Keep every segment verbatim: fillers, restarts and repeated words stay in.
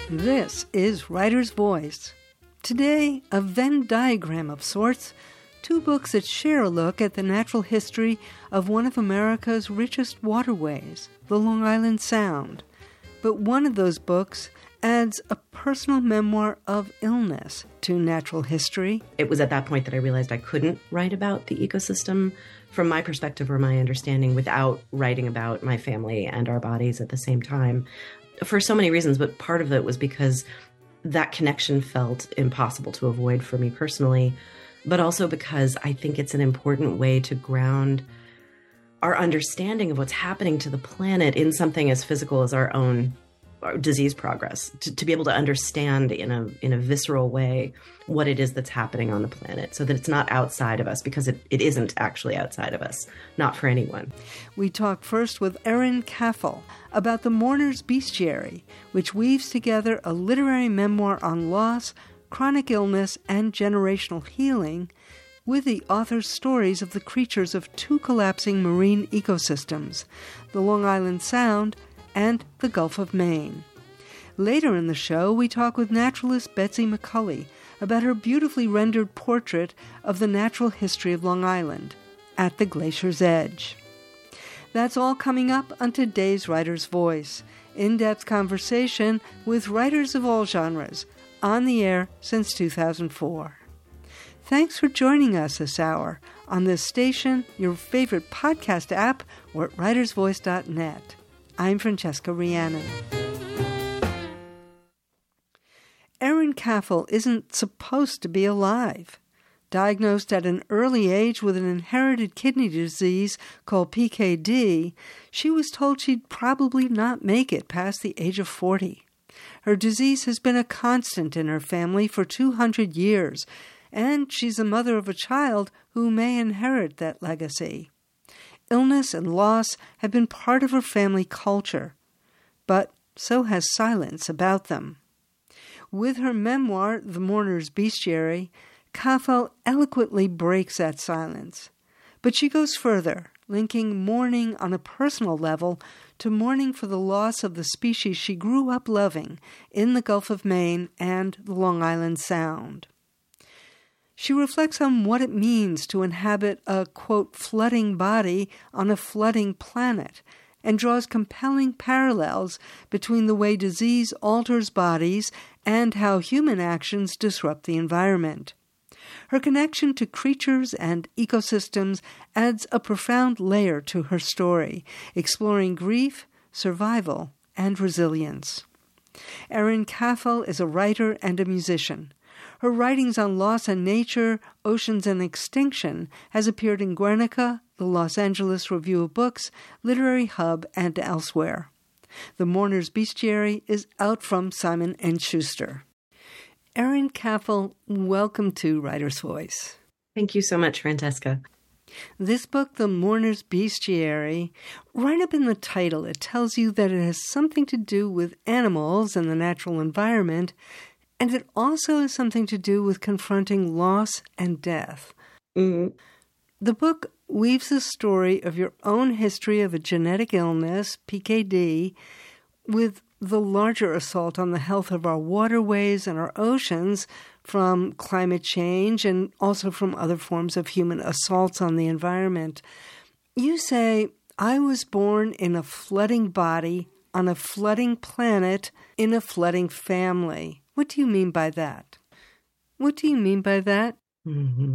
This is Writer's Voice. Today, a Venn diagram of sorts, two books that share a look at the natural history of one of America's richest waterways, the Long Island Sound. But one of those books adds a personal memoir of illness to natural history. It was at that point that I realized I couldn't write about the ecosystem from my perspective or my understanding without writing about my family and our bodies at the same time. For so many reasons, but part of it was because that connection felt impossible to avoid for me personally, but also because I think it's an important way to ground our understanding of what's happening to the planet in something as physical as our own our disease progress, to, to be able to understand in a in a visceral way what it is that's happening on the planet so that it's not outside of us, because it, it isn't actually outside of us, not for anyone. We talk first with Erin Caffel about The Mourner's Bestiary, which weaves together a literary memoir on loss, chronic illness, and generational healing with the author's stories of the creatures of two collapsing marine ecosystems, the Long Island Sound and the Gulf of Maine. Later in the show, we talk with naturalist Betsy McCulley about her beautifully rendered portrait of the natural history of Long Island, At the Glacier's Edge. That's all coming up on today's Writer's Voice, in-depth conversation with writers of all genres, on the air since two thousand four. Thanks for joining us this hour on this station, your favorite podcast app, or at writers voice dot net. I'm Francesca Rhiannon. Erin Caffel isn't supposed to be alive. Diagnosed at an early age with an inherited kidney disease called P K D, she was told she'd probably not make it past the age of forty. Her disease has been a constant in her family for two hundred years, and she's the mother of a child who may inherit that legacy. Illness and loss have been part of her family culture, but so has silence about them. With her memoir, The Mourner's Bestiary, Caffel eloquently breaks that silence. But she goes further, linking mourning on a personal level to mourning for the loss of the species she grew up loving in the Gulf of Maine and the Long Island Sound. She reflects on what it means to inhabit a, quote, flooding body on a flooding planet, and draws compelling parallels between the way disease alters bodies and how human actions disrupt the environment. Her connection to creatures and ecosystems adds a profound layer to her story, exploring grief, survival, and resilience. Erin Caffel is a writer and a musician. Her writings on loss and nature, oceans and extinction has appeared in Guernica, the Los Angeles Review of Books, Literary Hub, and elsewhere. The Mourner's Bestiary is out from Simon and Schuster. Erin Caffel, welcome to Writer's Voice. Thank you so much, Francesca. This book, The Mourner's Bestiary, right up in the title, it tells you that it has something to do with animals and the natural environment, and it also has something to do with confronting loss and death. Mm-hmm. The book weaves the story of your own history of a genetic illness, P K D, with the larger assault on the health of our waterways and our oceans from climate change and also from other forms of human assaults on the environment. You say, I was born in a flooding body, on a flooding planet, in a flooding family. What do you mean by that? What do you mean by that? Mm-hmm.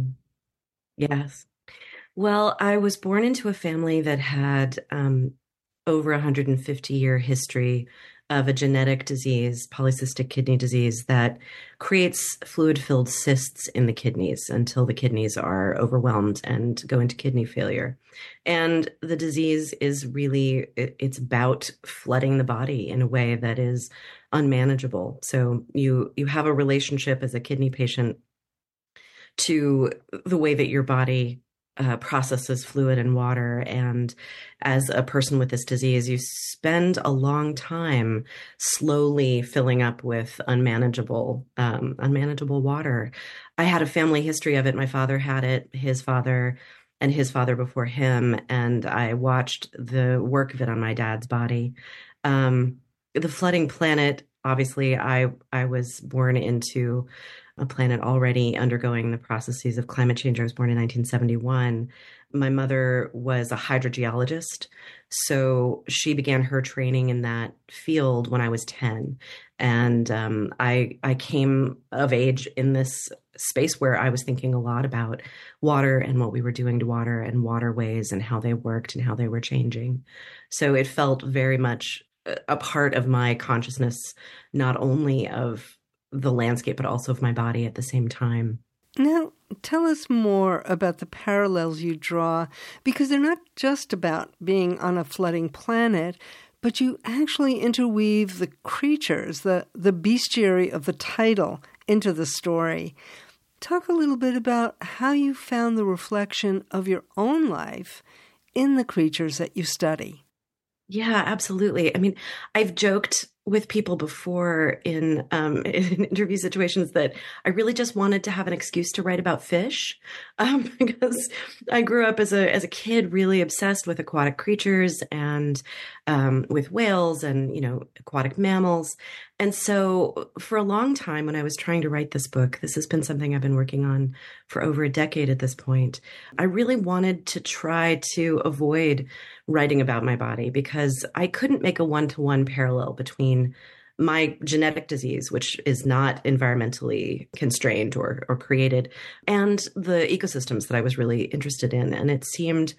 Yes. Well, I was born into a family that had um, over a one hundred fifty year history of a genetic disease, polycystic kidney disease, that creates fluid-filled cysts in the kidneys until the kidneys are overwhelmed and go into kidney failure. And the disease is really, it's about flooding the body in a way that is unmanageable. So you you have a relationship as a kidney patient to the way that your body uh, processes fluid and water. And as a person with this disease, you spend a long time slowly filling up with unmanageable, um, unmanageable water. I had a family history of it. My father had it, his father, and his father before him. And I watched the work of it on my dad's body. Um, the flooding planet obviously I I was born into a planet already undergoing the processes of climate change. I was born in nineteen seventy-one. My mother was a hydrogeologist, so she began her training in that field when I was ten. And um, I I came of age in this space where I was thinking a lot about water and what we were doing to water and waterways and how they worked and how they were changing. So it felt very much a part of my consciousness, not only of the landscape, but also of my body at the same time. Now, tell us more about the parallels you draw, because they're not just about being on a flooding planet, but you actually interweave the creatures, the, the bestiary of the title, into the story. Talk a little bit about how you found the reflection of your own life in the creatures that you study. Yeah, absolutely. I mean, I've joked with people before in, um, in interview situations that I really just wanted to have an excuse to write about fish, um, because I grew up as a as a kid really obsessed with aquatic creatures and um, with whales and, you know, aquatic mammals. And so for a long time when I was trying to write this book, this has been something I've been working on for over a decade at this point, I really wanted to try to avoid writing about my body because I couldn't make a one-to-one parallel between my genetic disease, which is not environmentally constrained or, or created, and the ecosystems that I was really interested in. And it seemed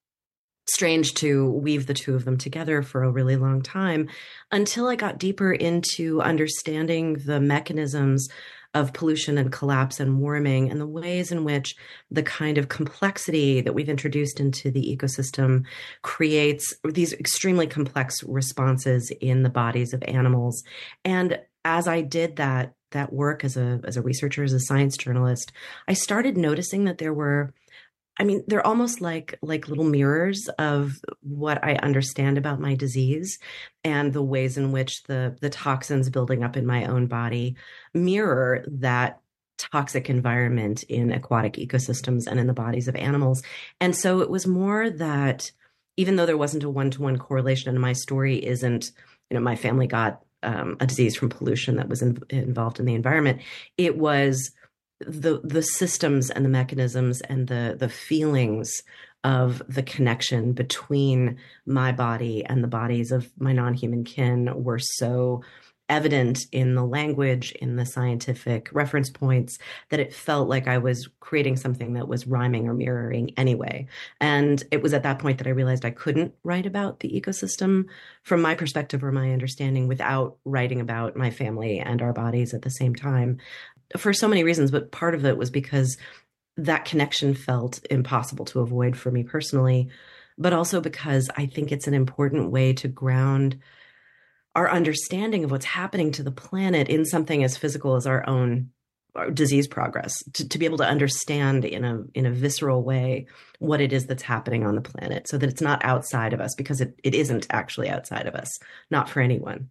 strange to weave the two of them together for a really long time until I got deeper into understanding the mechanisms of pollution and collapse and warming and the ways in which the kind of complexity that we've introduced into the ecosystem creates these extremely complex responses in the bodies of animals. And as I did that, that work as a, as a researcher, as a science journalist, I started noticing that there were I mean, they're almost like like little mirrors of what I understand about my disease and the ways in which the the toxins building up in my own body mirror that toxic environment in aquatic ecosystems and in the bodies of animals. And so it was more that even though there wasn't a one-to-one correlation, and my story isn't, you know, my family got um, a disease from pollution that was in, involved in the environment, it was the the systems and the mechanisms and the the feelings of the connection between my body and the bodies of my non-human kin were so evident in the language, in the scientific reference points, that it felt like I was creating something that was rhyming or mirroring anyway. And it was at that point that I realized I couldn't write about the ecosystem from my perspective or my understanding without writing about my family and our bodies at the same time, for so many reasons. But part of it was because that connection felt impossible to avoid for me personally, but also because I think it's an important way to ground our understanding of what's happening to the planet in something as physical as our own our disease progress, to, to be able to understand in a in a visceral way what it is that's happening on the planet, so that it's not outside of us, because it, it isn't actually outside of us, not for anyone.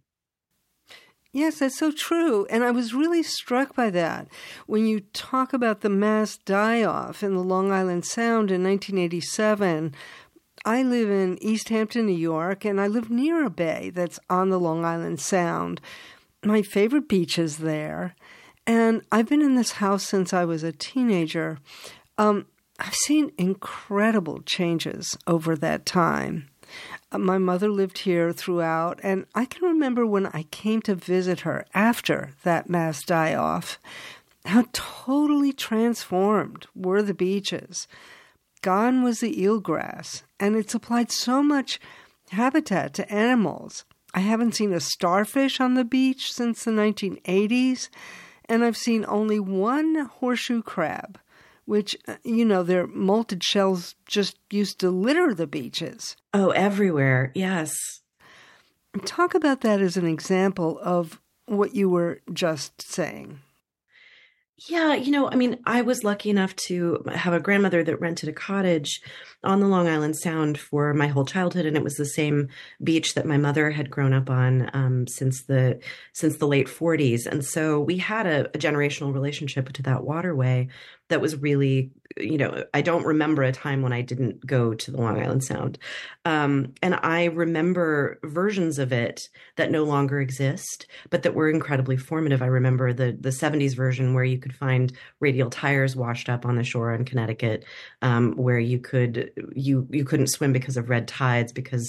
Yes, that's so true. And I was really struck by that when you talk about the mass die-off in the Long Island Sound in nineteen eighty-seven. I live in East Hampton, New York, and I live near a bay that's on the Long Island Sound. My favorite beach is there, and I've been in this house since I was a teenager. Um, I've seen incredible changes over that time. Uh, my mother lived here throughout, and I can remember when I came to visit her after that mass die-off, how totally transformed were the beaches. Gone was the eelgrass, and it supplied so much habitat to animals. I haven't seen a starfish on the beach since the nineteen eighties, and I've seen only one horseshoe crab, which, you know, their molted shells just used to litter the beaches. Oh, everywhere, yes. Talk about that as an example of what you were just saying. Yeah, you know, I mean, I was lucky enough to have a grandmother that rented a cottage on the Long Island Sound for my whole childhood, and it was the same beach that my mother had grown up on um, since the since the late forties. And so we had a, a generational relationship to that waterway that was really, you know, I don't remember a time when I didn't go to the Long Island Sound. Um, and I remember versions of it that no longer exist, but that were incredibly formative. I remember the the seventies version where you could find radial tires washed up on the shore in Connecticut, um, where you could you you couldn't swim because of red tides, because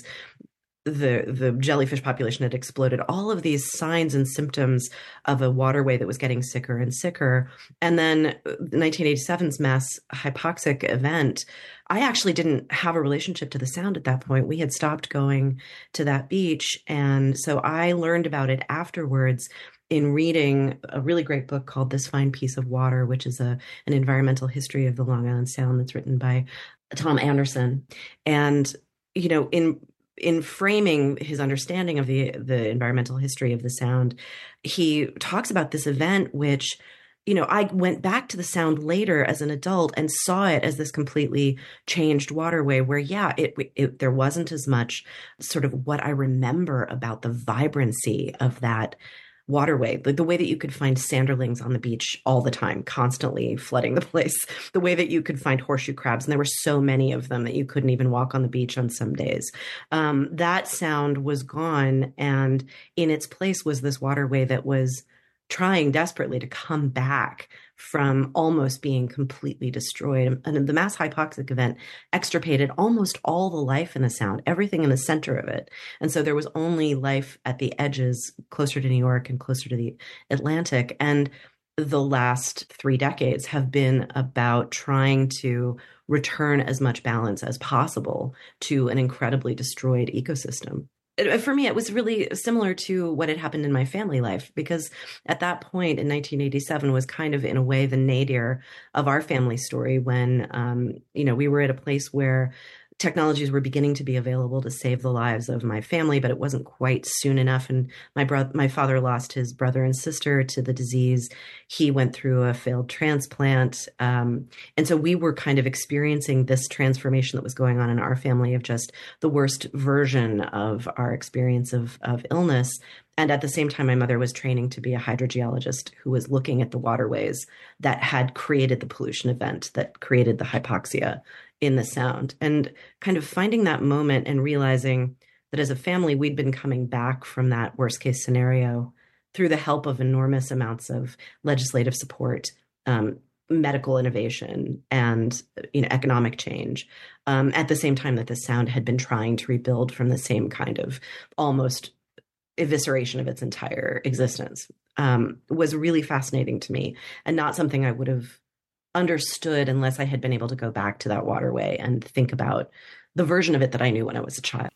the the jellyfish population had exploded. All of these signs and symptoms of a waterway that was getting sicker and sicker. And then nineteen eighty-seven's mass hypoxic event, I actually didn't have a relationship to the Sound at that point. We had stopped going to that beach. And so I learned about it afterwards in reading a really great book called This Fine Piece of Water, which is a an environmental history of the Long Island Sound that's written by Tom Anderson. And, you know, in in framing his understanding of the the environmental history of the Sound, he talks about this event, which, you know, I went back to the Sound later as an adult and saw it as this completely changed waterway where, yeah, it, it there wasn't as much sort of what I remember about the vibrancy of that waterway, like the way that you could find sanderlings on the beach all the time, constantly flooding the place, the way that you could find horseshoe crabs. And there were so many of them that you couldn't even walk on the beach on some days. Um, that Sound was gone. And in its place was this waterway that was trying desperately to come back from almost being completely destroyed. And the mass hypoxic event extirpated almost all the life in the Sound, everything in the center of it. And so there was only life at the edges, closer to New York and closer to the Atlantic. And the last three decades have been about trying to return as much balance as possible to an incredibly destroyed ecosystem. For me, it was really similar to what had happened in my family life, because at that point in nineteen eighty-seven was kind of, in a way, the nadir of our family story when, um, you know, we were at a place where technologies were beginning to be available to save the lives of my family, but it wasn't quite soon enough. And my brother, my father lost his brother and sister to the disease. He went through a failed transplant. Um, and so we were kind of experiencing this transformation that was going on in our family of just the worst version of our experience of, of illness. And at the same time, my mother was training to be a hydrogeologist who was looking at the waterways that had created the pollution event, that created the hypoxia in the Sound, and kind of finding that moment and realizing that as a family, we'd been coming back from that worst case scenario through the help of enormous amounts of legislative support, um, medical innovation, and, you know, economic change. Um, at the same time that the Sound had been trying to rebuild from the same kind of almost evisceration of its entire existence, um, was really fascinating to me, and not something I would have understood unless I had been able to go back to that waterway and think about the version of it that I knew when I was a child.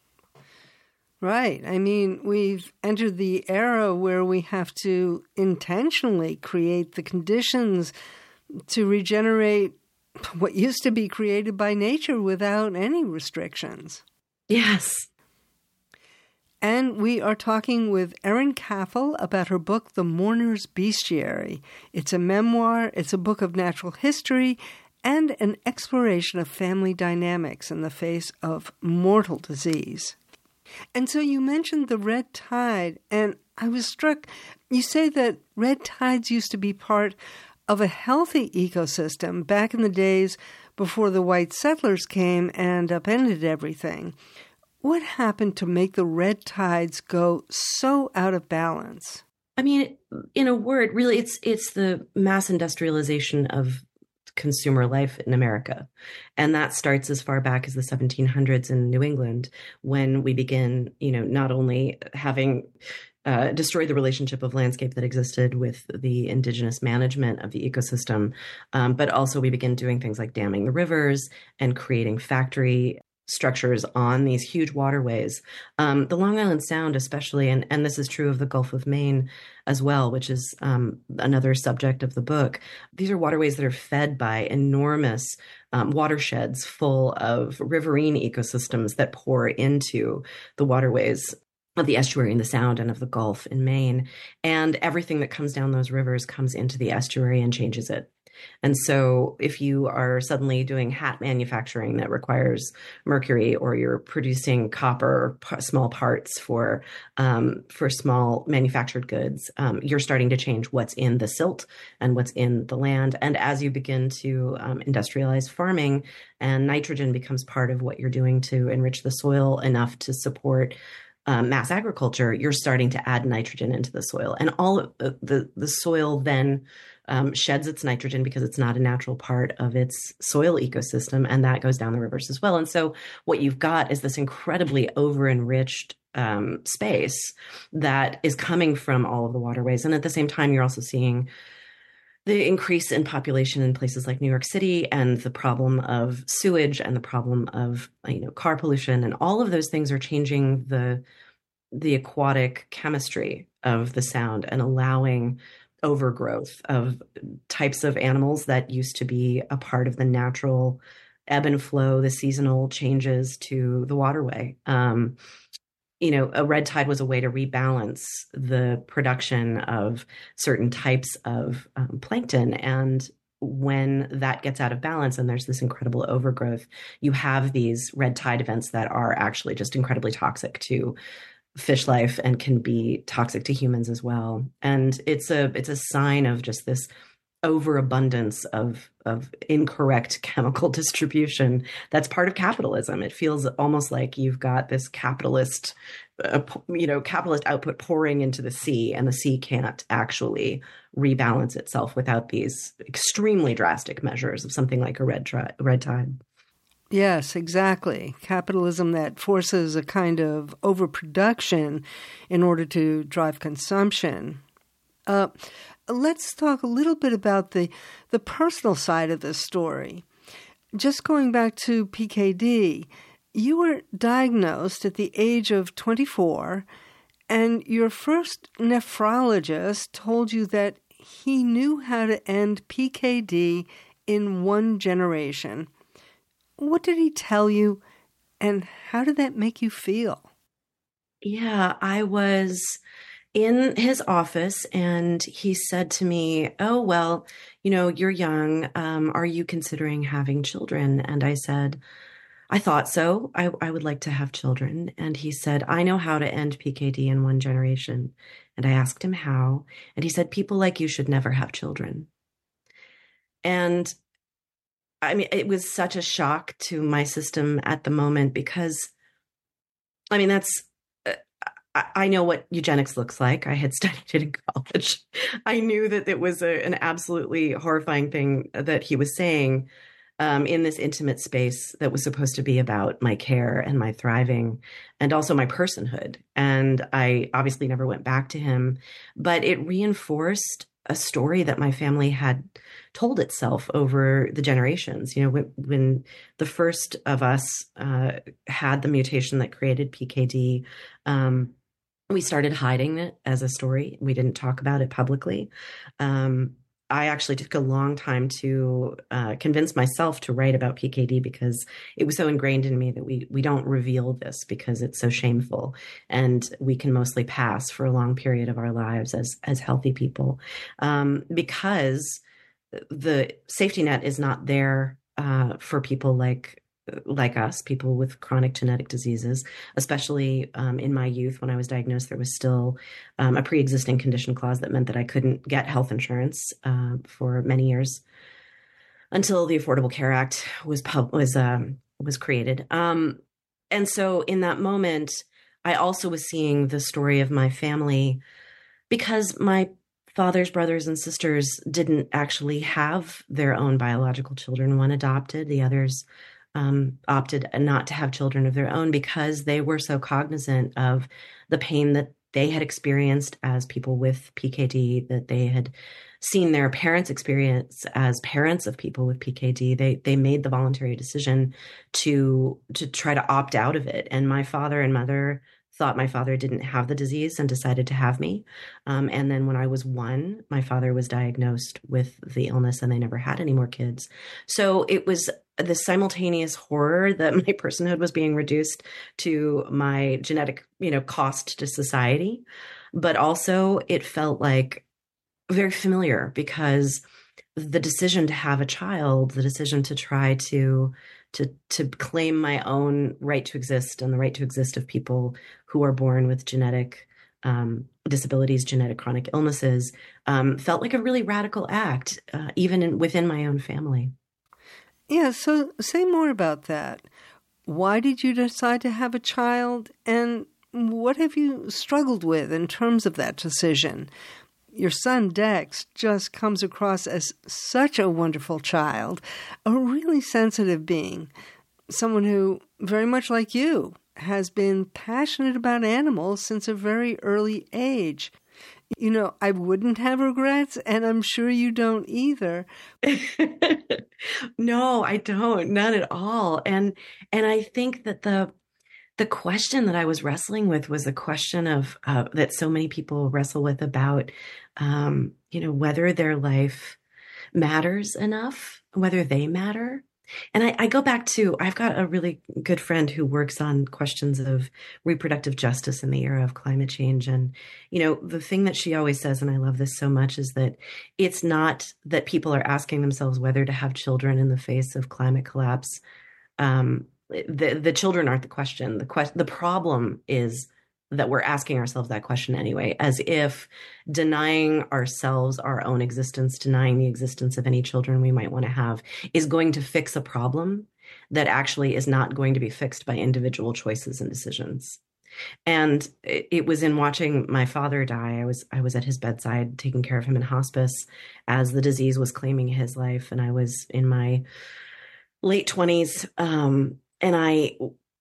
Right. I mean, we've entered the era where we have to intentionally create the conditions to regenerate what used to be created by nature without any restrictions. Yes. And we are talking with Erin Caffel about her book, The Mourner's Bestiary. It's a memoir, it's a book of natural history, and an exploration of family dynamics in the face of mortal disease. And so you mentioned the red tide, and I was struck. You say that red tides used to be part of a healthy ecosystem back in the days before the white settlers came and upended everything. What happened to make the red tides go so out of balance? I mean, in a word, really, it's it's the mass industrialization of consumer life in America. And that starts as far back as the seventeen hundreds in New England, when we begin, you know, not only having uh, destroyed the relationship of landscape that existed with the indigenous management of the ecosystem, um, but also we begin doing things like damming the rivers and creating factory structures on these huge waterways. Um, the Long Island Sound especially, and, and this is true of the Gulf of Maine as well, which is um, another subject of the book. These are waterways that are fed by enormous um, watersheds full of riverine ecosystems that pour into the waterways of the estuary in the Sound and of the Gulf in Maine. And everything that comes down those rivers comes into the estuary and changes it. And so if you are suddenly doing hat manufacturing that requires mercury, or you're producing copper p- small parts for um, for small manufactured goods, um, you're starting to change what's in the silt and what's in the land. And as you begin to um, industrialize farming, and nitrogen becomes part of what you're doing to enrich the soil enough to support um, mass agriculture, you're starting to add nitrogen into the soil. And all of the, the, the soil then um, sheds its nitrogen because it's not a natural part of its soil ecosystem, and that goes down the rivers as well. And so what you've got is this incredibly over-enriched um, space that is coming from all of the waterways. And at the same time, you're also seeing the increase in population in places like New York City, and the problem of sewage, and the problem of, you know, car pollution, and all of those things are changing the the aquatic chemistry of the Sound and allowing overgrowth of types of animals that used to be a part of the natural ebb and flow, the seasonal changes to the waterway. Um, you know, a red tide was a way to rebalance the production of certain types of um, plankton. And when that gets out of balance and there's this incredible overgrowth, you have these red tide events that are actually just incredibly toxic to fish life and can be toxic to humans as well. And it's a it's a sign of just this overabundance of of incorrect chemical distribution that's part of capitalism. It feels almost like you've got this capitalist, uh, you know, capitalist output pouring into the sea, and the sea can't actually rebalance itself without these extremely drastic measures of something like a red tri- red tide. Yes, exactly. Capitalism that forces a kind of overproduction in order to drive consumption. Uh, let's talk a little bit about the, the personal side of this story. Just going back to P K D, you were diagnosed at the age of twenty-four, and your first nephrologist told you that he knew how to end P K D in one generation. What did he tell you, and how did that make you feel? Yeah, I was in his office, and he said to me, "Oh, well, you know, you're young. Um, are you considering having children?" And I said, "I thought so. I, I would like to have children." And he said, "I know how to end P K D in one generation." And I asked him how, and he said, "People like you should never have children." And I mean, it was such a shock to my system at the moment, because, I mean, that's, uh, I, I know what eugenics looks like. I had studied it in college. I knew that it was a, an absolutely horrifying thing that he was saying um, in this intimate space that was supposed to be about my care and my thriving and also my personhood. And I obviously never went back to him, but it reinforced a story that my family had told itself over the generations. You know, when, when the first of us uh, had the mutation that created P K D, um, we started hiding it as a story. We didn't talk about it publicly. Um, I actually took a long time to uh, convince myself to write about P K D, because it was so ingrained in me that we we don't reveal this because it's so shameful, and we can mostly pass for a long period of our lives as as healthy people, um, because the safety net is not there uh, for people like like us, people with chronic genetic diseases. Especially um, in my youth, when I was diagnosed, there was still um, a pre-existing condition clause that meant that I couldn't get health insurance uh, for many years until the Affordable Care Act was pub- was um, was created. Um, and so, in that moment, I also was seeing the story of my family, because my father's brothers and sisters didn't actually have their own biological children. One adopted, the others um, opted not to have children of their own, because they were so cognizant of the pain that they had experienced as people with P K D, that they had seen their parents experience as parents of people with P K D. They they made the voluntary decision to to try to opt out of it. And my father and mother thought my father didn't have the disease and decided to have me. Um, and then when I was one, my father was diagnosed with the illness, and they never had any more kids. So it was the simultaneous horror that my personhood was being reduced to my genetic, you know, cost to society. But also it felt like very familiar, because the decision to have a child, the decision to try to to to claim my own right to exist and the right to exist of people who are born with genetic um, disabilities, genetic chronic illnesses, um, felt like a really radical act, uh, even in, within my own family. Yeah, so say more about that. Why did you decide to have a child, and what have you struggled with in terms of that decision? Your son, Dex, just comes across as such a wonderful child, a really sensitive being, someone who, very much like you, has been passionate about animals since a very early age. You know, I wouldn't have regrets, and I'm sure you don't either. No, I don't. None at all. And and I think that the the question that I was wrestling with was a question of uh, that so many people wrestle with about, um, you know, whether their life matters enough, whether they matter. And I, I go back to, I've got a really good friend who works on questions of reproductive justice in the era of climate change. And, you know, the thing that she always says, and I love this so much, is that it's not that people are asking themselves whether to have children in the face of climate collapse. Um, the, the children aren't the question. The question, the problem is that we're asking ourselves that question anyway, as if denying ourselves our own existence, denying the existence of any children we might want to have, is going to fix a problem that actually is not going to be fixed by individual choices and decisions. And it, it was in watching my father die. I was I was at his bedside taking care of him in hospice as the disease was claiming his life, and I was in my late twenties, um, and I.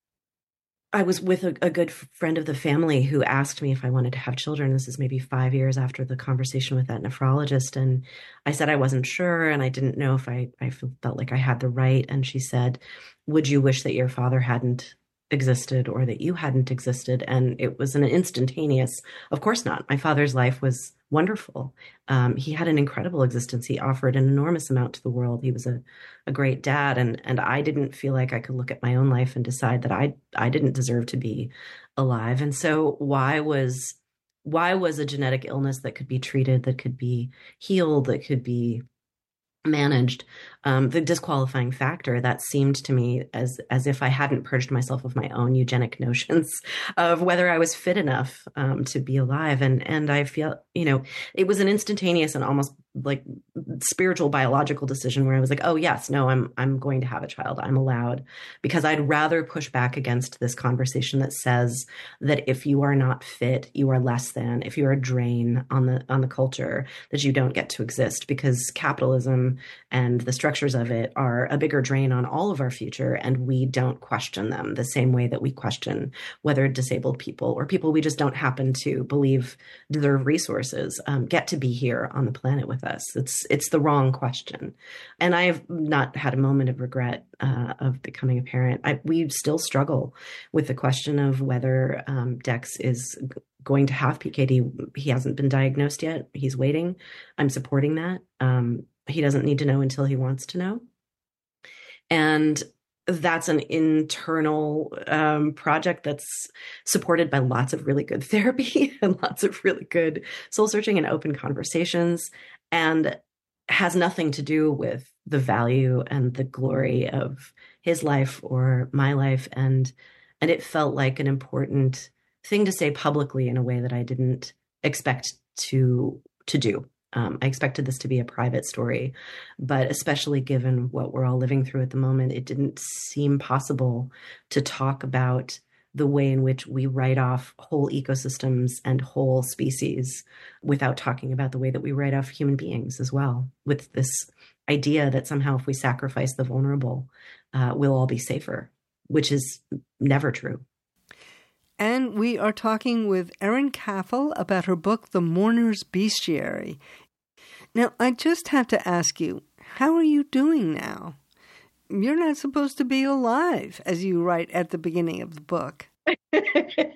I was with a, a good friend of the family who asked me if I wanted to have children. This is maybe five years after the conversation with that nephrologist. And I said I wasn't sure, and I didn't know if I, I felt like I had the right. And she said, would you wish that your father hadn't existed or that you hadn't existed? And it was an instantaneous, of course not. My father's life was wonderful. Um, he had an incredible existence. He offered an enormous amount to the world. He was a, a great dad. And, and I didn't feel like I could look at my own life and decide that I, I didn't deserve to be alive. And so why was, why was a genetic illness that could be treated, that could be healed, that could be managed, um, the disqualifying factor? That seemed to me as as if I hadn't purged myself of my own eugenic notions of whether I was fit enough um, to be alive. And and I feel, you know, it was an instantaneous and almost like spiritual biological decision where I was like, oh yes, no, I'm I'm going to have a child. I'm allowed, because I'd rather push back against this conversation that says that if you are not fit, you are less than, if you're a drain on the on the culture, that you don't get to exist, because capitalism and the structures of it are a bigger drain on all of our future, and we don't question them the same way that we question whether disabled people or people we just don't happen to believe deserve resources um, get to be here on the planet with us. It's it's the wrong question. And I've not had a moment of regret uh, of becoming a parent. I, we still struggle with the question of whether um, Dex is going to have P K D. He hasn't been diagnosed yet. He's waiting. I'm supporting that. Um, he doesn't need to know until he wants to know. And that's an internal um, project that's supported by lots of really good therapy and lots of really good soul searching and open conversations, and has nothing to do with the value and the glory of his life or my life. And, and it felt like an important thing to say publicly in a way that I didn't expect to, to do. Um, I expected this to be a private story, but especially given what we're all living through at the moment, it didn't seem possible to talk about the way in which we write off whole ecosystems and whole species without talking about the way that we write off human beings as well, with this idea that somehow if we sacrifice the vulnerable, uh, we'll all be safer, which is never true. And we are talking with Erin Caffel about her book, The Mourner's Bestiary. Now, I just have to ask you, how are you doing now? You're not supposed to be alive, as you write at the beginning of the book.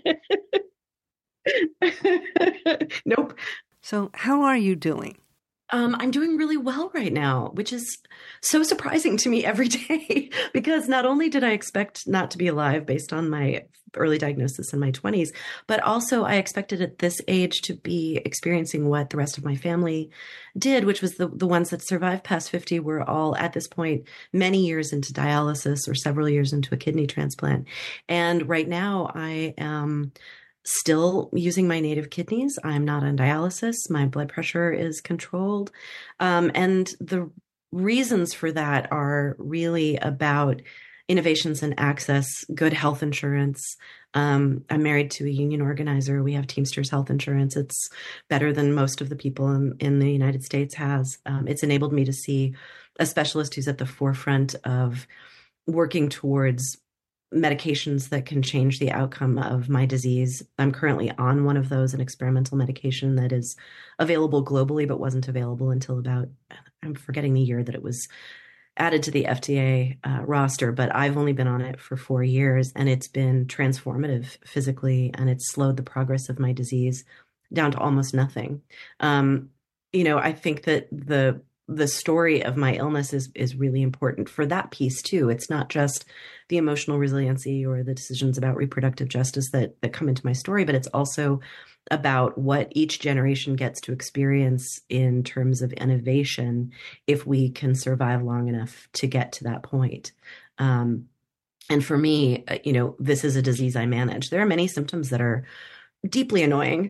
Nope. So how are you doing? Um, I'm doing really well right now, which is so surprising to me every day because not only did I expect not to be alive based on my early diagnosis in my twenties, but also I expected at this age to be experiencing what the rest of my family did, which was the, the ones that survived past fifty were all at this point many years into dialysis or several years into a kidney transplant. And right now I am still using my native kidneys. I'm not on dialysis. My blood pressure is controlled. Um, and the reasons for that are really about innovations in access, good health insurance. Um, I'm married to a union organizer. We have Teamsters Health Insurance. It's better than most of the people in, in the United States has. Um, it's enabled me to see a specialist who's at the forefront of working towards medications that can change the outcome of my disease. I'm currently on one of those, an experimental medication that is available globally, but wasn't available until about, I'm forgetting the year that it was added to the F D A uh, roster, but I've only been on it for four years and it's been transformative physically and it's slowed the progress of my disease down to almost nothing. Um, you know, I think that the the story of my illness is is really important for that piece too. It's not just the emotional resiliency or the decisions about reproductive justice that that come into my story, but it's also about what each generation gets to experience in terms of innovation if we can survive long enough to get to that point. Um, and for me, you know, this is a disease I manage. There are many symptoms that are deeply annoying.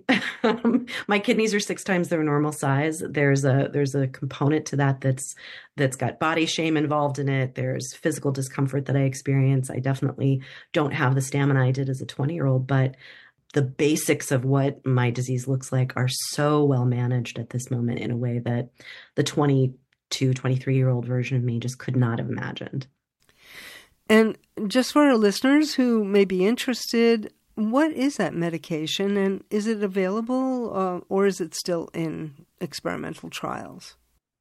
My kidneys are six times their normal size. There's a there's a component to that that's that's got body shame involved in it. There's physical discomfort that I experience. I definitely don't have the stamina I did as a twenty-year-old, but the basics of what my disease looks like are so well managed at this moment in a way that the twenty-two, twenty-three-year-old version of me just could not have imagined. And just for our listeners who may be interested, what is that medication, and is it available, uh, or is it still in experimental trials?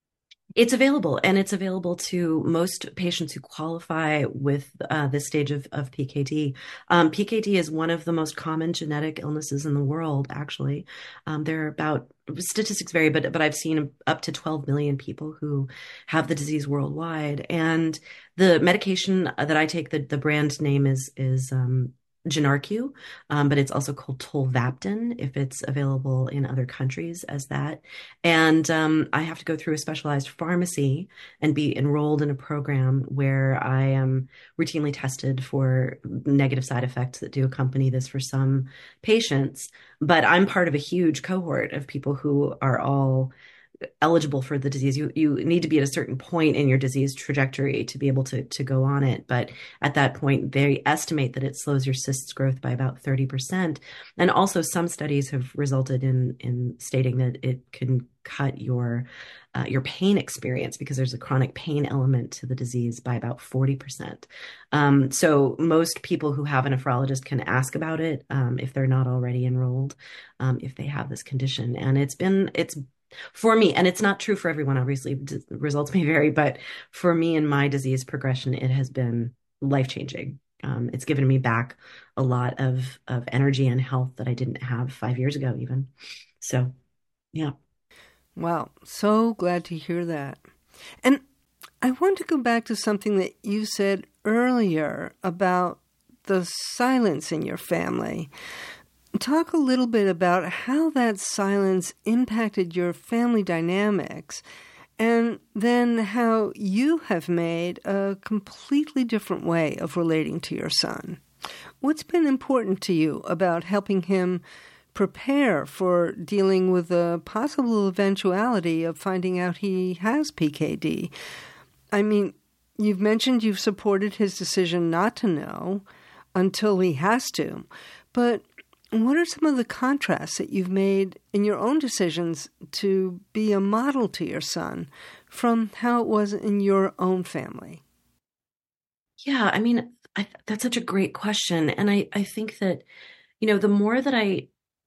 It's available, and it's available to most patients who qualify with uh, this stage of, of P K D. Um, P K D is one of the most common genetic illnesses in the world, actually. Um, there are about, statistics vary, but, but I've seen up to twelve million people who have the disease worldwide. And the medication that I take, the, the brand name is, is um, Genarcu, um, but it's also called Tolvaptan if it's available in other countries as that. And um, I have to go through a specialized pharmacy and be enrolled in a program where I am routinely tested for negative side effects that do accompany this for some patients. But I'm part of a huge cohort of people who are all eligible for the disease. You you need to be at a certain point in your disease trajectory to be able to to go on it. But at that point, they estimate that it slows your cysts growth by about thirty percent. And also some studies have resulted in in stating that it can cut your uh, your pain experience, because there's a chronic pain element to the disease, by about forty percent. Um, so most people who have a nephrologist can ask about it um, if they're not already enrolled, um, if they have this condition. And it's been, it's for me, and it's not true for everyone, obviously, results may vary, but for me in my disease progression, it has been life-changing. Um, it's given me back a lot of, of energy and health that I didn't have five years ago even. So, yeah. Wow. So glad to hear that. And I want to go back to something that you said earlier about the silence in your family. Talk a little bit about how that silence impacted your family dynamics, and then how you have made a completely different way of relating to your son. What's been important to you about helping him prepare for dealing with the possible eventuality of finding out he has P K D? I mean, you've mentioned you've supported his decision not to know until he has to, but what are some of the contrasts that you've made in your own decisions to be a model to your son from how it was in your own family? Yeah, I mean, I, that's such a great question. And I, I think that, you know, the more that I,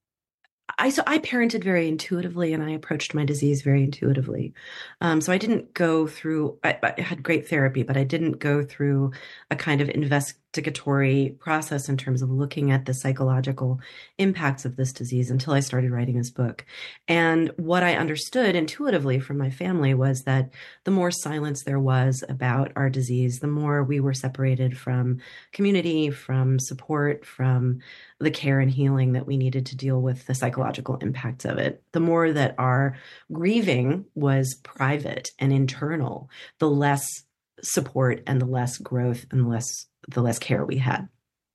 I, so I parented very intuitively and I approached my disease very intuitively. Um, so I didn't go through, I, I had great therapy, but I didn't go through a kind of invest, investigatory process in terms of looking at the psychological impacts of this disease until I started writing this book. And what I understood intuitively from my family was that the more silence there was about our disease, the more we were separated from community, from support, from the care and healing that we needed to deal with the psychological impacts of it. The more that our grieving was private and internal, the less support and the less growth and the less the less care we had.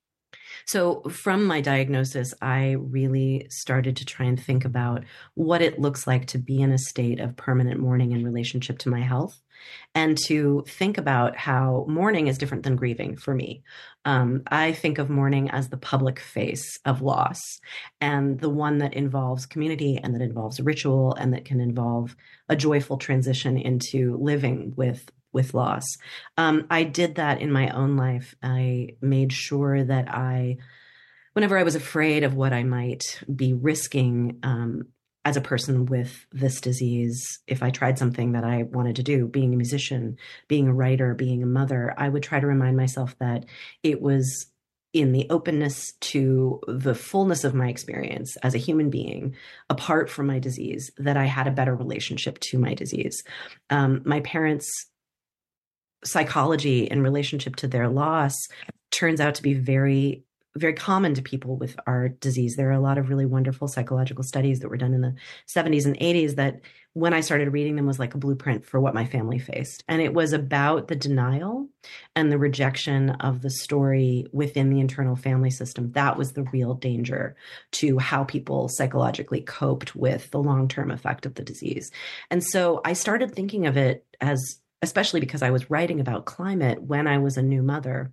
So from my diagnosis, I really started to try and think about what it looks like to be in a state of permanent mourning in relationship to my health, and to think about how mourning is different than grieving for me. Um, I think of mourning as the public face of loss, and the one that involves community and that involves ritual and that can involve a joyful transition into living with with loss. Um, I did that in my own life. I made sure that I, whenever I was afraid of what I might be risking um, as a person with this disease, if I tried something that I wanted to do, being a musician, being a writer, being a mother, I would try to remind myself that it was in the openness to the fullness of my experience as a human being, apart from my disease, that I had a better relationship to my disease. Um, my parents' psychology in relationship to their loss turns out to be very, very common to people with our disease. There are a lot of really wonderful psychological studies that were done in the seventies and eighties that, when I started reading them, was like a blueprint for what my family faced. And it was about the denial and the rejection of the story within the internal family system. That was the real danger to how people psychologically coped with the long-term effect of the disease. And so I started thinking of it as, especially because I was writing about climate when I was a new mother,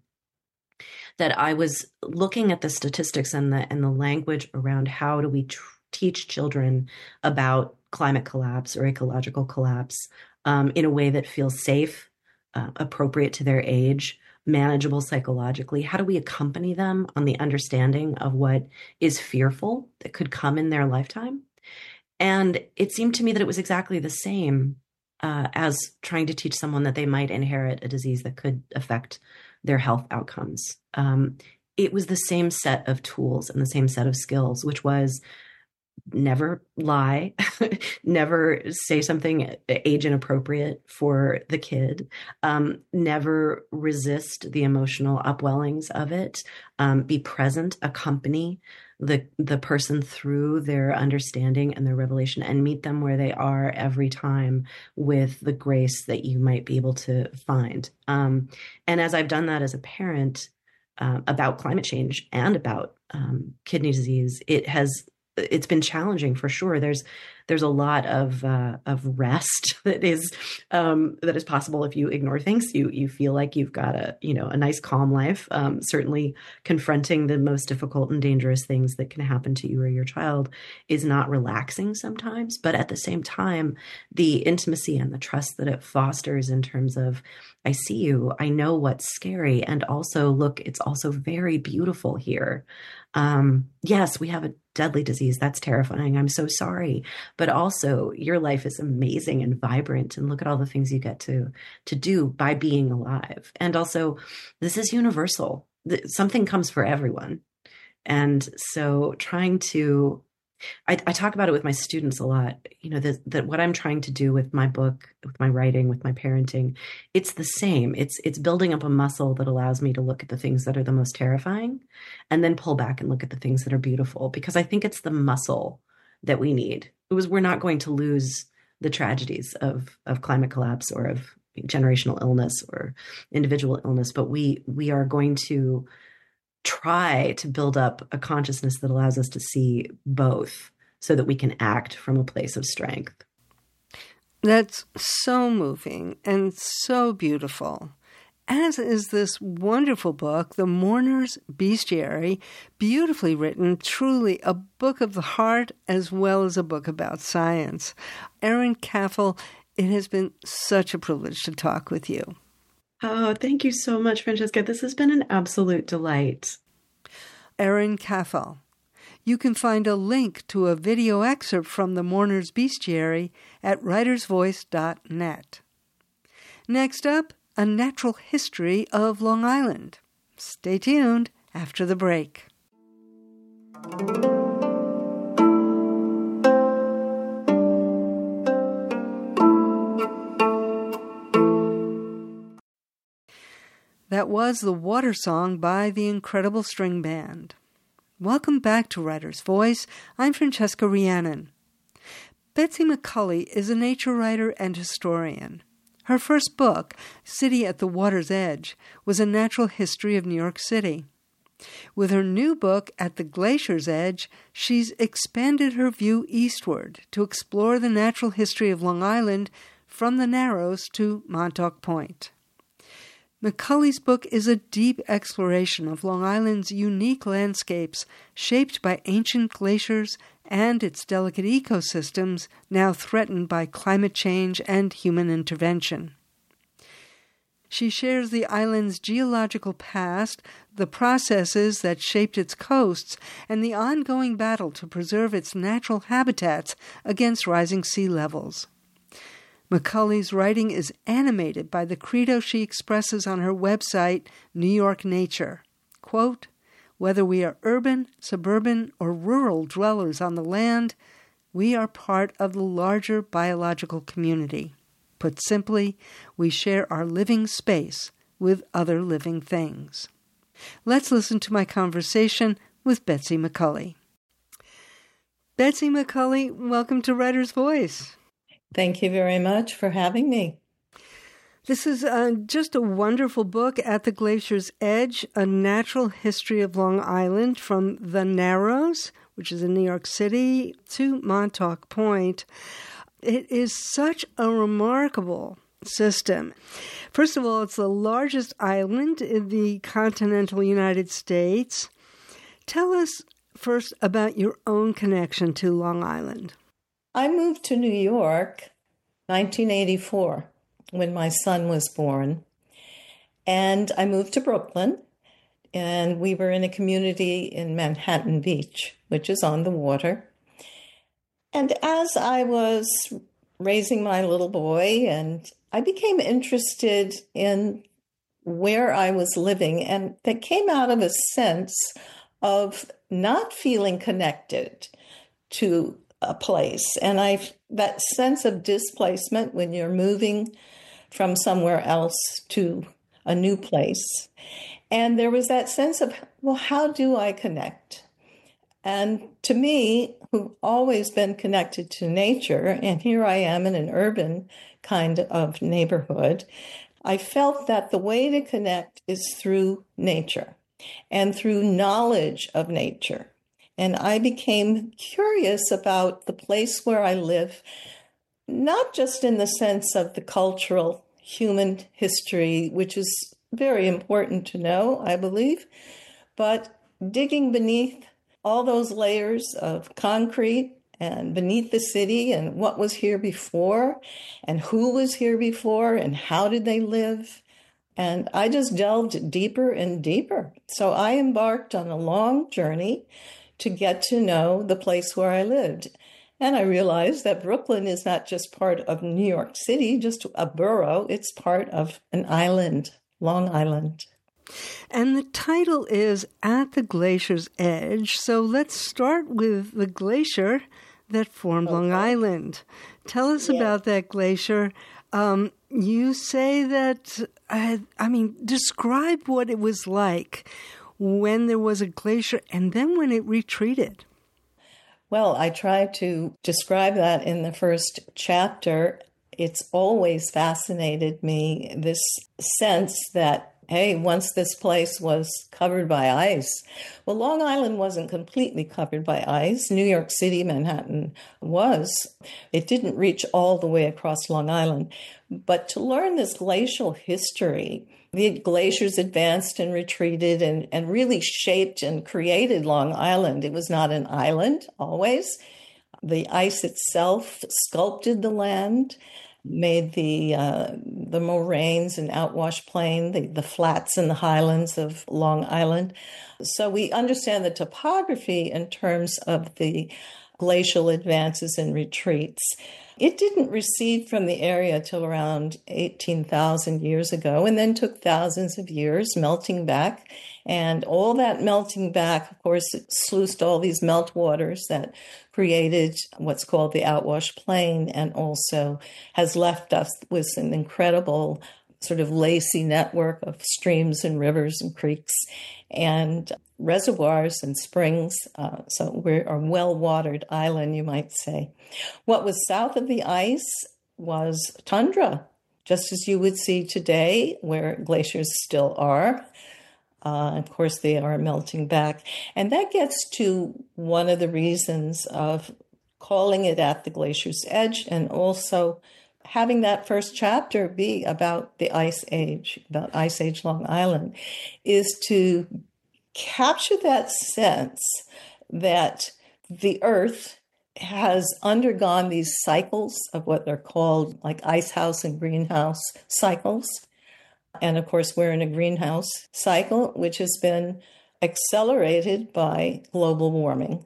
that I was looking at the statistics and the and the language around how do we tr- teach children about climate collapse or ecological collapse um, in a way that feels safe, uh, appropriate to their age, manageable psychologically. How do we accompany them on the understanding of what is fearful that could come in their lifetime? And it seemed to me that it was exactly the same Uh, as trying to teach someone that they might inherit a disease that could affect their health outcomes. Um, it was the same set of tools and the same set of skills, which was never lie, never say something age inappropriate for the kid, um, never resist the emotional upwellings of it, um, be present, accompany the the person through their understanding and their revelation, and meet them where they are every time with the grace that you might be able to find. Um, and as I've done that as a parent uh, about climate change and about um, kidney disease, it has it's been challenging for sure. There's there's a lot of uh, of rest that is um, that is possible if you ignore things. You you feel like you've got a you know a nice calm life. Um, certainly, confronting the most difficult and dangerous things that can happen to you or your child is not relaxing sometimes. But at the same time, the intimacy and the trust that it fosters in terms of, I see you, I know what's scary, and also look, it's also very beautiful here. Um, yes, we have a deadly disease. That's terrifying. I'm so sorry. But also your life is amazing and vibrant, and look at all the things you get to, to do by being alive. And also this is universal. Something comes for everyone. And so trying to, I, I talk about it with my students a lot, you know, that, that what I'm trying to do with my book, with my writing, with my parenting, it's the same. It's, it's building up a muscle that allows me to look at the things that are the most terrifying and then pull back and look at the things that are beautiful, because I think it's the muscle that we need. It was, we're not going to lose the tragedies of, of climate collapse or of generational illness or individual illness, but we, we are going to try to build up a consciousness that allows us to see both so that we can act from a place of strength. That's so moving and so beautiful, as is this wonderful book, The Mourner's Bestiary, beautifully written, truly a book of the heart as well as a book about science. Erin Caffel, it has been such a privilege to talk with you. Oh, thank you so much, Francesca. This has been an absolute delight. Erin Caffel. You can find a link to a video excerpt from The Mourner's Bestiary at writers voice dot net. Next up, a natural history of Long Island. Stay tuned after the break. That was The Water Song by the Incredible String Band. Welcome back to Writer's Voice. I'm Francesca Rhiannon. Betsy McCulley is a nature writer and historian. Her first book, City at the Water's Edge, was a natural history of New York City. With her new book, At the Glacier's Edge, she's expanded her view eastward to explore the natural history of Long Island from the Narrows to Montauk Point. McCulley's book is a deep exploration of Long Island's unique landscapes shaped by ancient glaciers and its delicate ecosystems now threatened by climate change and human intervention. She shares the island's geological past, the processes that shaped its coasts, and the ongoing battle to preserve its natural habitats against rising sea levels. McCulley's writing is animated by the credo she expresses on her website, New York Nature. Quote, "Whether we are urban, suburban, or rural dwellers on the land, we are part of the larger biological community. Put simply, we share our living space with other living things." Let's listen to my conversation with Betsy McCulley. Betsy McCulley, welcome to Writer's Voice. Thank you very much for having me. This is uh, just a wonderful book, At the Glacier's Edge, A Natural History of Long Island from the Narrows, which is in New York City, to Montauk Point. It is such a remarkable system. First of all, it's the largest island in the continental United States. Tell us first about your own connection to Long Island. I moved to New York nineteen eighty-four when my son was born. And I moved to Brooklyn, and we were in a community in Manhattan Beach, which is on the water. And as I was raising my little boy, and I became interested in where I was living, and that came out of a sense of not feeling connected to a place. And I that sense of displacement when you're moving from somewhere else to a new place. And there was that sense of, well, how do I connect? And to me, who've always been connected to nature, and here I am in an urban kind of neighborhood, I felt that the way to connect is through nature and through knowledge of nature. And I became curious about the place where I live, not just in the sense of the cultural human history, which is very important to know, I believe, but digging beneath all those layers of concrete and beneath the city and what was here before and who was here before and how did they live. And I just delved deeper and deeper. So I embarked on a long journey to get to know the place where I lived. And I realized that Brooklyn is not just part of New York City, just a borough. It's part of an island, Long Island. And the title is At the Glacier's Edge. So let's start with the glacier that formed okay. Long Island. Tell us yeah. about that glacier. Um, you say that, uh, I mean, describe what it was like when there was a glacier and then when it retreated. Well, I try to describe that in the first chapter. It's always fascinated me, this sense that, hey, once this place was covered by ice. Well, Long Island wasn't completely covered by ice. New York City, Manhattan was. It didn't reach all the way across Long Island. But to learn this glacial history, the glaciers advanced and retreated and, and really shaped and created Long Island. It was not an island always. The ice itself sculpted the land, made the uh, the moraines and outwash plain, the, the flats and the highlands of Long Island. So we understand the topography in terms of the glacial advances and retreats. It didn't recede from the area till around eighteen thousand years ago, and then took thousands of years melting back. And all that melting back, of course, it sluiced all these meltwaters that created what's called the outwash plain, and also has left us with an incredible sort of lacy network of streams and rivers and creeks and reservoirs and springs. Uh, so we're a well-watered island, you might say. What was south of the ice was tundra, just as you would see today, where glaciers still are. Uh, of course, they are melting back. And that gets to one of the reasons of calling it At the Glacier's Edge, and also having that first chapter be about the Ice Age, about Ice Age Long Island, is to capture that sense that the Earth has undergone these cycles of what they're called like ice house and greenhouse cycles. And of course, we're in a greenhouse cycle, which has been accelerated by global warming.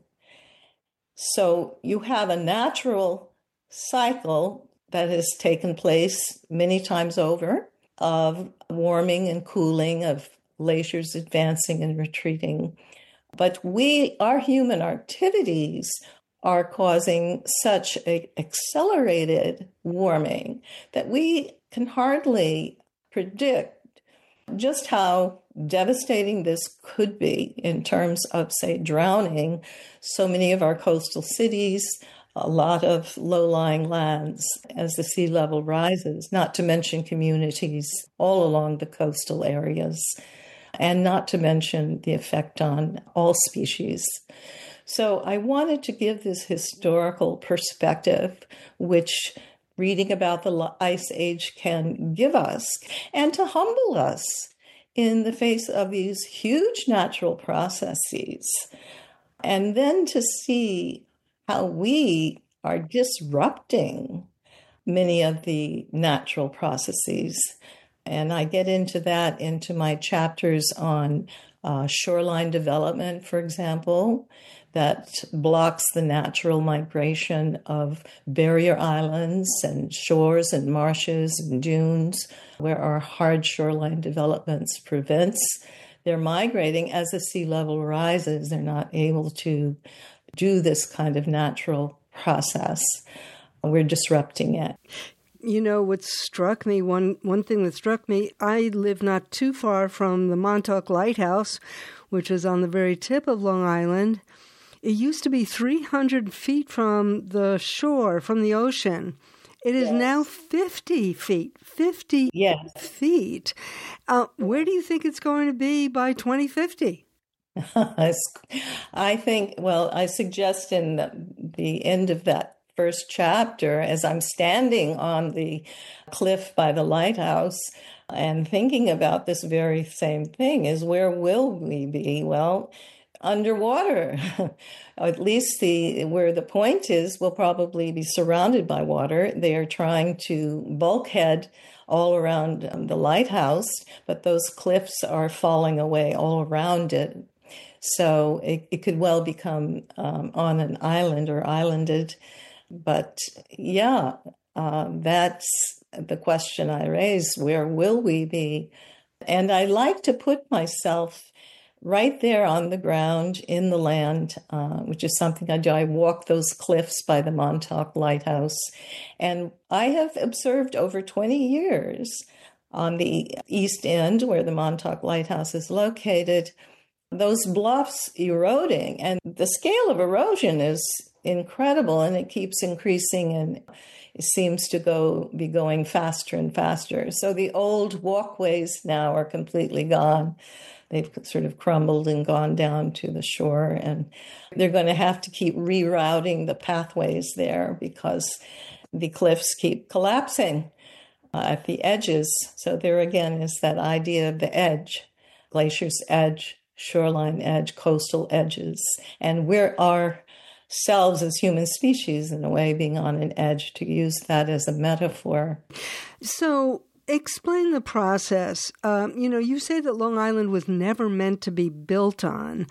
So you have a natural cycle that has taken place many times over of warming and cooling, of glaciers advancing and retreating. But we, our human activities, are causing such an accelerated warming that we can hardly predict just how devastating this could be in terms of, say, drowning so many of our coastal cities, a lot of low-lying lands as the sea level rises, not to mention communities all along the coastal areas, and not to mention the effect on all species. So I wanted to give this historical perspective, which reading about the Ice Age can give us, and to humble us in the face of these huge natural processes, and then to see how we are disrupting many of the natural processes. And I get into that into my chapters on uh, shoreline development, for example, that blocks the natural migration of barrier islands and shores and marshes and dunes, where our hard shoreline developments prevents their migrating. As the sea level rises, they're not able to do this kind of natural process. We're disrupting it. You know, what struck me, one, one thing that struck me, I live not too far from the Montauk Lighthouse, which is on the very tip of Long Island. It used to be three hundred feet from the shore, from the ocean. It is yes. now fifty feet, fifty yes. feet. Uh, where do you think it's going to be by twenty fifty? I think, well, I suggest in the, the end of that first chapter, as I'm standing on the cliff by the lighthouse and thinking about this very same thing, is where will we be? Well, underwater. At least the where the point is, we'll probably be surrounded by water. They are trying to bulkhead all around um, the lighthouse, but those cliffs are falling away all around it. So it, it could well become um, on an island or islanded. But yeah, uh, that's the question I raise. Where will we be? And I like to put myself right there on the ground in the land, uh, which is something I do. I walk those cliffs by the Montauk Lighthouse. And I have observed over twenty years on the east end where the Montauk Lighthouse is located, those bluffs eroding. And the scale of erosion is incredible, and it keeps increasing, and it seems to go be going faster and faster. So the old walkways now are completely gone. They've sort of crumbled and gone down to the shore, and they're going to have to keep rerouting the pathways there because the cliffs keep collapsing uh, at the edges. So there again is that idea of the edge, glacier's edge, shoreline edge, coastal edges. And we're ourselves as human species, in a way, being on an edge, to use that as a metaphor. So explain the process. Um, you know, you say that Long Island was never meant to be built on.